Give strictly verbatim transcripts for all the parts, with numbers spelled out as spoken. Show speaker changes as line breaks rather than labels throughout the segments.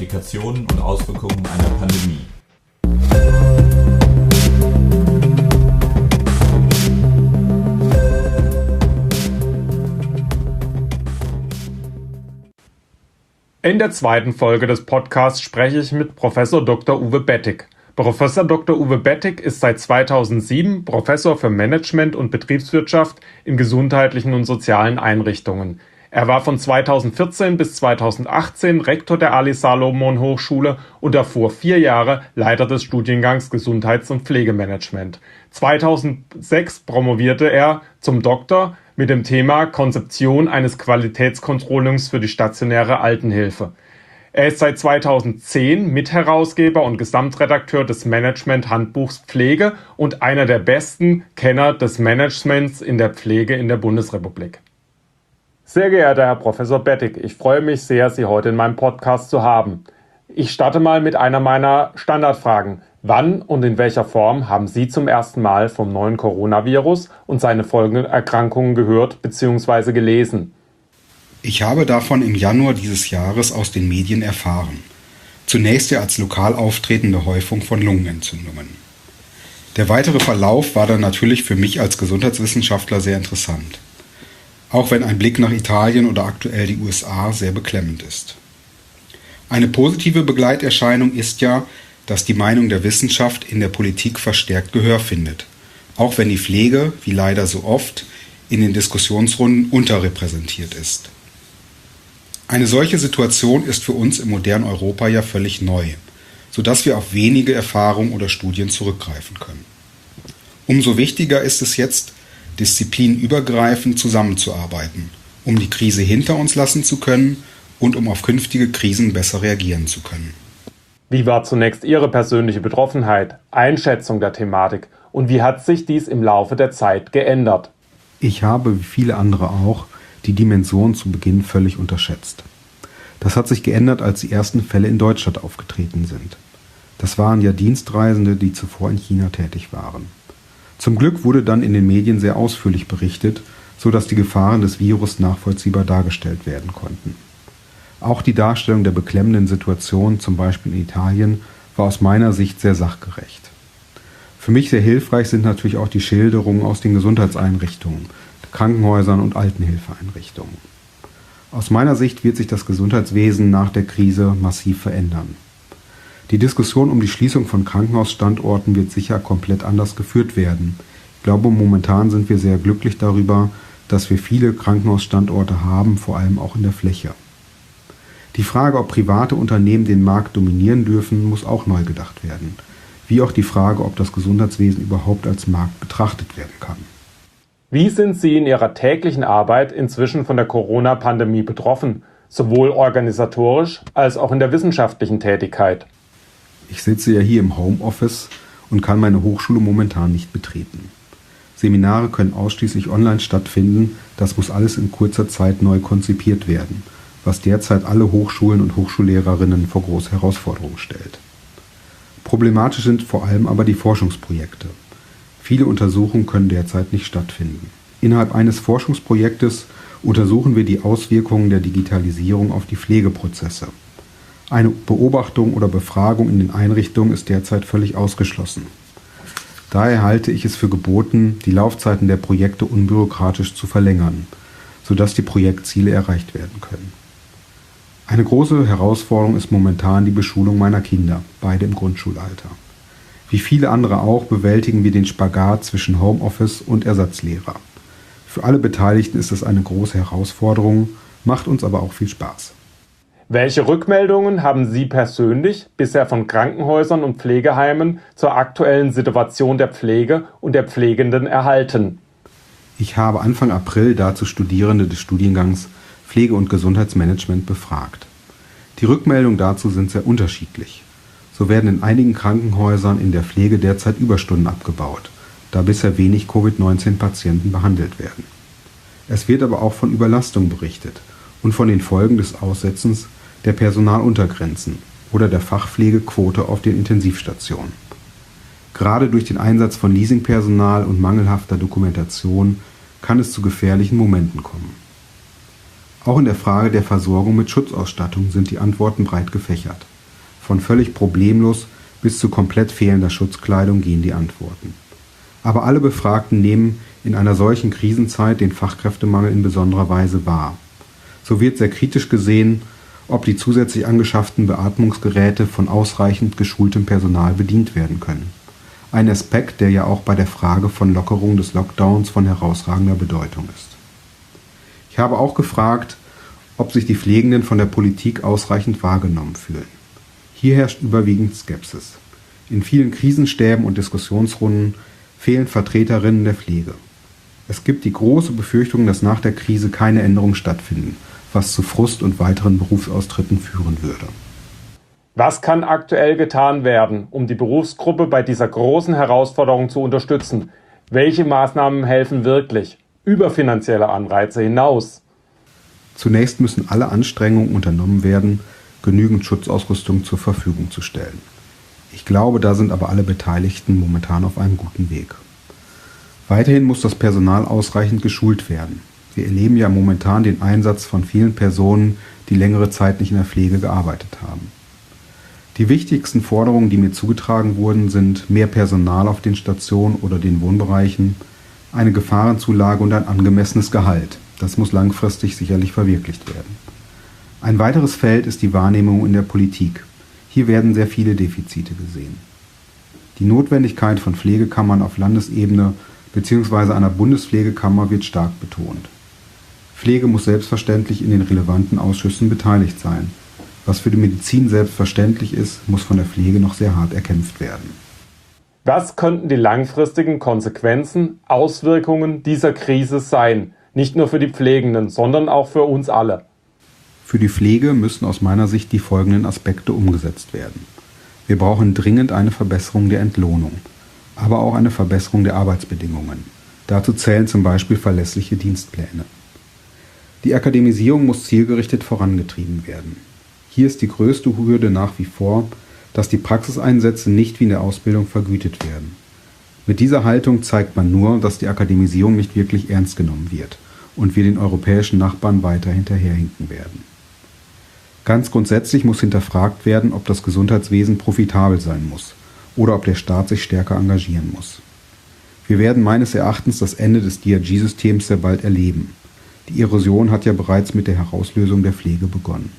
Implikationen und Auswirkungen einer Pandemie.
In der zweiten Folge des Podcasts spreche ich mit Professor Doktor Uwe Bettig. Professor Doktor Uwe Bettig ist seit zweitausendsieben Professor für Management und Betriebswirtschaft in gesundheitlichen und sozialen Einrichtungen. Er war von zweitausendvierzehn bis zweitausendachtzehn Rektor der Ali-Salomon-Hochschule und davor vier Jahre Leiter des Studiengangs Gesundheits- und Pflegemanagement. zweitausendsechs promovierte er zum Doktor mit dem Thema Konzeption eines Qualitätscontrollings für die stationäre Altenhilfe. Er ist seit zweitausendzehn Mitherausgeber und Gesamtredakteur des Management-Handbuchs Pflege und einer der besten Kenner des Managements in der Pflege in der Bundesrepublik. Sehr geehrter Herr Professor Bettig, ich freue mich sehr, Sie heute in meinem Podcast zu haben. Ich starte mal mit einer meiner Standardfragen. Wann und in welcher Form haben Sie zum ersten Mal vom neuen Coronavirus und seine folgenden Erkrankungen gehört bzw. gelesen?
Ich habe davon im Januar dieses Jahres aus den Medien erfahren. Zunächst ja als lokal auftretende Häufung von Lungenentzündungen. Der weitere Verlauf war dann natürlich für mich als Gesundheitswissenschaftler sehr interessant. Auch wenn ein Blick nach Italien oder aktuell die U S A sehr beklemmend ist. Eine positive Begleiterscheinung ist ja, dass die Meinung der Wissenschaft in der Politik verstärkt Gehör findet, auch wenn die Pflege, wie leider so oft, in den Diskussionsrunden unterrepräsentiert ist. Eine solche Situation ist für uns im modernen Europa ja völlig neu, sodass wir auf wenige Erfahrungen oder Studien zurückgreifen können. Umso wichtiger ist es jetzt, disziplinübergreifend zusammenzuarbeiten, um die Krise hinter uns lassen zu können und um auf künftige Krisen besser reagieren zu können.
Wie war zunächst Ihre persönliche Betroffenheit, Einschätzung der Thematik und wie hat sich dies im Laufe der Zeit geändert?
Ich habe, wie viele andere auch, die Dimension zu Beginn völlig unterschätzt. Das hat sich geändert, als die ersten Fälle in Deutschland aufgetreten sind. Das waren ja Dienstreisende, die zuvor in China tätig waren. Zum Glück wurde dann in den Medien sehr ausführlich berichtet, sodass die Gefahren des Virus nachvollziehbar dargestellt werden konnten. Auch die Darstellung der beklemmenden Situation, zum Beispiel in Italien, war aus meiner Sicht sehr sachgerecht. Für mich sehr hilfreich sind natürlich auch die Schilderungen aus den Gesundheitseinrichtungen, Krankenhäusern und Altenhilfeeinrichtungen. Aus meiner Sicht wird sich das Gesundheitswesen nach der Krise massiv verändern. Die Diskussion um die Schließung von Krankenhausstandorten wird sicher komplett anders geführt werden. Ich glaube, momentan sind wir sehr glücklich darüber, dass wir viele Krankenhausstandorte haben, vor allem auch in der Fläche. Die Frage, ob private Unternehmen den Markt dominieren dürfen, muss auch neu gedacht werden. Wie auch die Frage, ob das Gesundheitswesen überhaupt als Markt betrachtet werden kann.
Wie sind Sie in Ihrer täglichen Arbeit inzwischen von der Corona-Pandemie betroffen, sowohl organisatorisch als auch in der wissenschaftlichen Tätigkeit?
Ich sitze ja hier im Homeoffice und kann meine Hochschule momentan nicht betreten. Seminare können ausschließlich online stattfinden, das muss alles in kurzer Zeit neu konzipiert werden, was derzeit alle Hochschulen und Hochschullehrerinnen vor große Herausforderungen stellt. Problematisch sind vor allem aber die Forschungsprojekte. Viele Untersuchungen können derzeit nicht stattfinden. Innerhalb eines Forschungsprojektes untersuchen wir die Auswirkungen der Digitalisierung auf die Pflegeprozesse. Eine Beobachtung oder Befragung in den Einrichtungen ist derzeit völlig ausgeschlossen. Daher halte ich es für geboten, die Laufzeiten der Projekte unbürokratisch zu verlängern, sodass die Projektziele erreicht werden können. Eine große Herausforderung ist momentan die Beschulung meiner Kinder, beide im Grundschulalter. Wie viele andere auch bewältigen wir den Spagat zwischen Homeoffice und Ersatzlehrer. Für alle Beteiligten ist es eine große Herausforderung, macht uns aber auch viel Spaß.
Welche Rückmeldungen haben Sie persönlich bisher von Krankenhäusern und Pflegeheimen zur aktuellen Situation der Pflege und der Pflegenden erhalten?
Ich habe Anfang April dazu Studierende des Studiengangs Pflege- und Gesundheitsmanagement befragt. Die Rückmeldungen dazu sind sehr unterschiedlich. So werden in einigen Krankenhäusern in der Pflege derzeit Überstunden abgebaut, da bisher wenig Covid neunzehn Patienten behandelt werden. Es wird aber auch von Überlastung berichtet und von den Folgen des Aussetzens der Personaluntergrenzen oder der Fachpflegequote auf den Intensivstationen. Gerade durch den Einsatz von Leasingpersonal und mangelhafter Dokumentation kann es zu gefährlichen Momenten kommen. Auch in der Frage der Versorgung mit Schutzausstattung sind die Antworten breit gefächert. Von völlig problemlos bis zu komplett fehlender Schutzkleidung gehen die Antworten. Aber alle Befragten nehmen in einer solchen Krisenzeit den Fachkräftemangel in besonderer Weise wahr. So wird sehr kritisch gesehen, ob die zusätzlich angeschafften Beatmungsgeräte von ausreichend geschultem Personal bedient werden können. Ein Aspekt, der ja auch bei der Frage von Lockerung des Lockdowns von herausragender Bedeutung ist. Ich habe auch gefragt, ob sich die Pflegenden von der Politik ausreichend wahrgenommen fühlen. Hier herrscht überwiegend Skepsis. In vielen Krisenstäben und Diskussionsrunden fehlen Vertreterinnen der Pflege. Es gibt die große Befürchtung, dass nach der Krise keine Änderungen stattfinden, was zu Frust und weiteren Berufsaustritten führen würde.
Was kann aktuell getan werden, um die Berufsgruppe bei dieser großen Herausforderung zu unterstützen? Welche Maßnahmen helfen wirklich, über finanzielle Anreize hinaus?
Zunächst müssen alle Anstrengungen unternommen werden, genügend Schutzausrüstung zur Verfügung zu stellen. Ich glaube, da sind aber alle Beteiligten momentan auf einem guten Weg. Weiterhin muss das Personal ausreichend geschult werden. Wir erleben ja momentan den Einsatz von vielen Personen, die längere Zeit nicht in der Pflege gearbeitet haben. Die wichtigsten Forderungen, die mir zugetragen wurden, sind mehr Personal auf den Stationen oder den Wohnbereichen, eine Gefahrenzulage und ein angemessenes Gehalt. Das muss langfristig sicherlich verwirklicht werden. Ein weiteres Feld ist die Wahrnehmung in der Politik. Hier werden sehr viele Defizite gesehen. Die Notwendigkeit von Pflegekammern auf Landesebene bzw. einer Bundespflegekammer wird stark betont. Pflege muss selbstverständlich in den relevanten Ausschüssen beteiligt sein. Was für die Medizin selbstverständlich ist, muss von der Pflege noch sehr hart erkämpft werden.
Was könnten die langfristigen Konsequenzen, Auswirkungen dieser Krise sein? Nicht nur für die Pflegenden, sondern auch für uns alle.
Für die Pflege müssen aus meiner Sicht die folgenden Aspekte umgesetzt werden. Wir brauchen dringend eine Verbesserung der Entlohnung, aber auch eine Verbesserung der Arbeitsbedingungen. Dazu zählen zum Beispiel verlässliche Dienstpläne. Die Akademisierung muss zielgerichtet vorangetrieben werden. Hier ist die größte Hürde nach wie vor, dass die Praxiseinsätze nicht wie in der Ausbildung vergütet werden. Mit dieser Haltung zeigt man nur, dass die Akademisierung nicht wirklich ernst genommen wird und wir den europäischen Nachbarn weiter hinterherhinken werden. Ganz grundsätzlich muss hinterfragt werden, ob das Gesundheitswesen profitabel sein muss oder ob der Staat sich stärker engagieren muss. Wir werden meines Erachtens das Ende des D R G-Systems sehr bald erleben. Die Erosion hat ja bereits mit der Herauslösung der Pflege begonnen.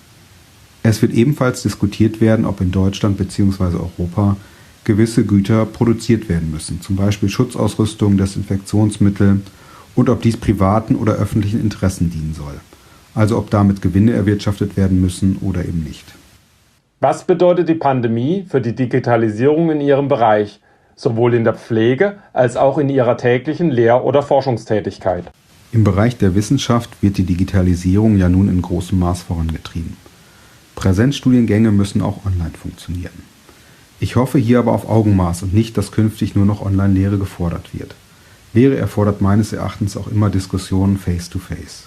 Es wird ebenfalls diskutiert werden, ob in Deutschland bzw. Europa gewisse Güter produziert werden müssen, zum Beispiel Schutzausrüstung, Desinfektionsmittel, und ob dies privaten oder öffentlichen Interessen dienen soll. Also ob damit Gewinne erwirtschaftet werden müssen oder eben nicht.
Was bedeutet die Pandemie für die Digitalisierung in Ihrem Bereich, sowohl in der Pflege als auch in Ihrer täglichen Lehr- oder Forschungstätigkeit?
Im Bereich der Wissenschaft wird die Digitalisierung ja nun in großem Maß vorangetrieben. Präsenzstudiengänge müssen auch online funktionieren. Ich hoffe hier aber auf Augenmaß und nicht, dass künftig nur noch Online-Lehre gefordert wird. Lehre erfordert meines Erachtens auch immer Diskussionen face-to-face.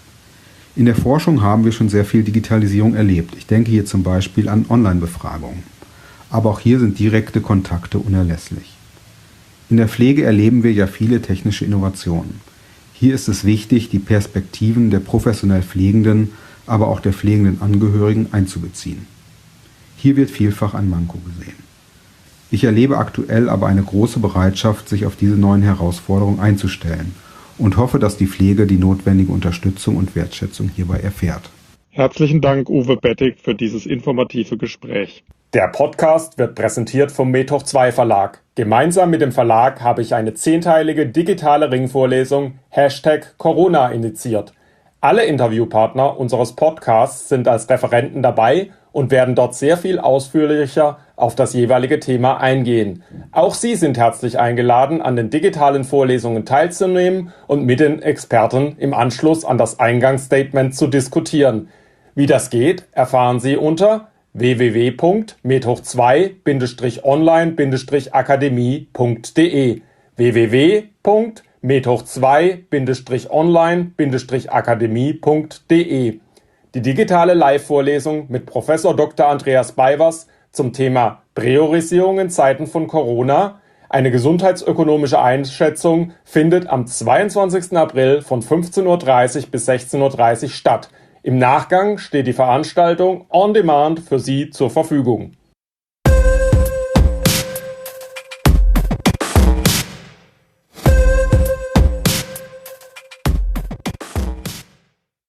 In der Forschung haben wir schon sehr viel Digitalisierung erlebt. Ich denke hier zum Beispiel an Online-Befragungen. Aber auch hier sind direkte Kontakte unerlässlich. In der Pflege erleben wir ja viele technische Innovationen. Hier ist es wichtig, die Perspektiven der professionell Pflegenden, aber auch der pflegenden Angehörigen einzubeziehen. Hier wird vielfach ein Manko gesehen. Ich erlebe aktuell aber eine große Bereitschaft, sich auf diese neuen Herausforderungen einzustellen und hoffe, dass die Pflege die notwendige Unterstützung und Wertschätzung hierbei erfährt.
Herzlichen Dank, Uwe Bettig, für dieses informative Gespräch. Der Podcast wird präsentiert vom Methoch zwei Verlag. Gemeinsam mit dem Verlag habe ich eine zehnteilige digitale Ringvorlesung Hashtag Corona initiiert. Alle Interviewpartner unseres Podcasts sind als Referenten dabei und werden dort sehr viel ausführlicher auf das jeweilige Thema eingehen. Auch Sie sind herzlich eingeladen, an den digitalen Vorlesungen teilzunehmen und mit den Experten im Anschluss an das Eingangsstatement zu diskutieren. Wie das geht, erfahren Sie unter w w w punkt methoch zwei online akademie punkt d e w w w punkt methoch zwei online akademie punkt d e. Die digitale Live-Vorlesung mit Professor Doktor Andreas Beiwers zum Thema Priorisierung in Zeiten von Corona, eine gesundheitsökonomische Einschätzung, findet am zweiundzwanzigsten April von fünfzehn Uhr dreißig bis sechzehn Uhr dreißig statt Im Nachgang steht die Veranstaltung on demand für Sie zur Verfügung.